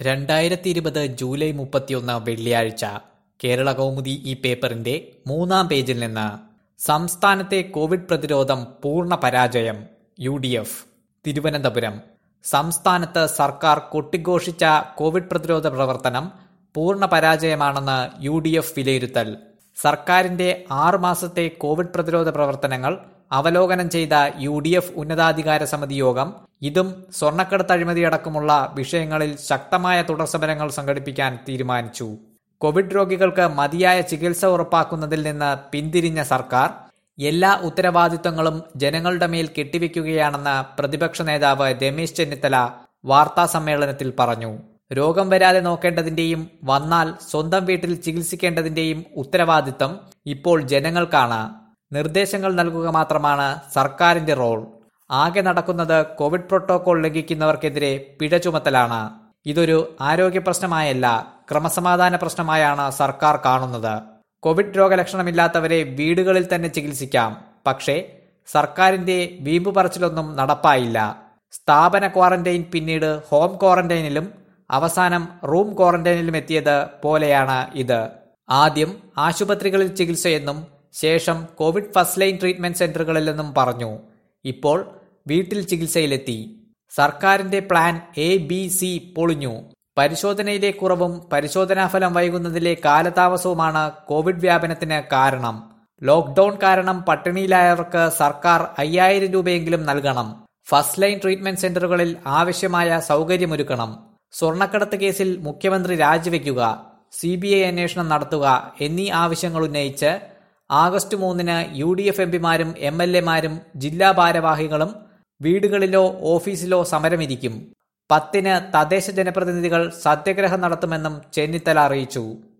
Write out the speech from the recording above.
2020 July 31 വെള്ളിയാഴ്ച കേരള കൗമുദി ഈ പേപ്പറിന്റെ 3-ാം പേജിൽ നിന്ന് സംസ്ഥാനത്തെ കോവിഡ് പ്രതിരോധം പൂർണ്ണ പരാജയം UDF. തിരുവനന്തപുരം. സംസ്ഥാനത്ത് സർക്കാർ കൊട്ടിഘോഷിച്ച കോവിഡ് പ്രതിരോധ പ്രവർത്തനം പൂർണ്ണ പരാജയമാണെന്ന് UDF വിലയിരുത്തൽ. സർക്കാരിന്റെ 6 മാസത്തെ കോവിഡ് പ്രതിരോധ പ്രവർത്തനങ്ങൾ അവലോകനം ചെയ്ത UDF ഉന്നതാധികാര സമിതി യോഗം ഇതും സ്വർണ്ണക്കടത്ത് അഴിമതിയടക്കമുള്ള വിഷയങ്ങളിൽ ശക്തമായ തുടർസമരങ്ങൾ സംഘടിപ്പിക്കാൻ തീരുമാനിച്ചു. കോവിഡ് രോഗികൾക്ക് മതിയായ ചികിത്സ ഉറപ്പാക്കുന്നതിൽ നിന്ന് പിന്തിരിഞ്ഞ സർക്കാർ എല്ലാ ഉത്തരവാദിത്തങ്ങളും ജനങ്ങളുടെ മേൽ കെട്ടിവെക്കുകയാണെന്ന് പ്രതിപക്ഷ നേതാവ് രമേശ് ചെന്നിത്തല വാർത്താസമ്മേളനത്തിൽ പറഞ്ഞു. രോഗം വരാതെ നോക്കേണ്ടതിന്റെയും വന്നാൽ സ്വന്തം വീട്ടിൽ ചികിത്സിക്കേണ്ടതിന്റെയും ഉത്തരവാദിത്തം ഇപ്പോൾ ജനങ്ങൾക്കാണ്. നിർദ്ദേശങ്ങൾ നൽകുക മാത്രമാണ് സർക്കാരിന്റെ റോൾ. ആകെ നടക്കുന്നത് കോവിഡ് പ്രോട്ടോകോൾ ലംഘിക്കുന്നവർക്കെതിരെ പിഴ ചുമത്തലാണ്. ഇതൊരു ആരോഗ്യ പ്രശ്നമായല്ല, ക്രമസമാധാന പ്രശ്നമായാണ് സർക്കാർ കാണുന്നത്. കോവിഡ് രോഗലക്ഷണമില്ലാത്തവരെ വീടുകളിൽ തന്നെ ചികിത്സിക്കാം. പക്ഷേ സർക്കാരിന്റെ വീമ്പ് പറച്ചിലൊന്നും നടപ്പായില്ല. സ്ഥാപന ക്വാറന്റൈൻ പിന്നീട് ഹോം ക്വാറന്റൈനിലും അവസാനം റൂം ക്വാറന്റൈനിലും എത്തിയത് പോലെയാണ് ഇത്. ആദ്യം ആശുപത്രികളിൽ ചികിത്സയെന്നും ശേഷം കോവിഡ് ഫസ്റ്റ് ലൈൻ ട്രീറ്റ്മെന്റ് സെന്ററുകളിലെന്നും പറഞ്ഞു. ഇപ്പോൾ വീട്ടിൽ ചികിത്സയിലെത്തി. സർക്കാരിന്റെ പ്ലാൻ ABC പൊളിഞ്ഞു. പരിശോധനയിലെ കുറവും പരിശോധനാഫലം വൈകുന്നതിലെ കാലതാമസവുമാണ് കോവിഡ് വ്യാപനത്തിന് കാരണം. ലോക്ക്ഡൌൺ കാരണം പട്ടിണിയിലായവർക്ക് സർക്കാർ 5000 രൂപയെങ്കിലും നൽകണം. ഫസ്റ്റ് ലൈൻ ട്രീറ്റ്മെന്റ് സെന്ററുകളിൽ ആവശ്യമായ സൗകര്യമൊരുക്കണം. സ്വർണ്ണക്കടത്ത് കേസിൽ മുഖ്യമന്ത്രി രാജിവെക്കുക, CBI അന്വേഷണം നടത്തുക എന്നീ ആവശ്യങ്ങൾ ഉന്നയിച്ച് ആഗസ്റ്റ് 3-ന് UDF MPമാരും MLAമാരും ജില്ലാ ഭാരവാഹികളും വീടുകളിലോ ഓഫീസിലോ സമരമിരിക്കും. 10-ന് തദ്ദേശ ജനപ്രതിനിധികൾ സത്യാഗ്രഹം നടത്തുമെന്നും ചെന്നിത്തല അറിയിച്ചു.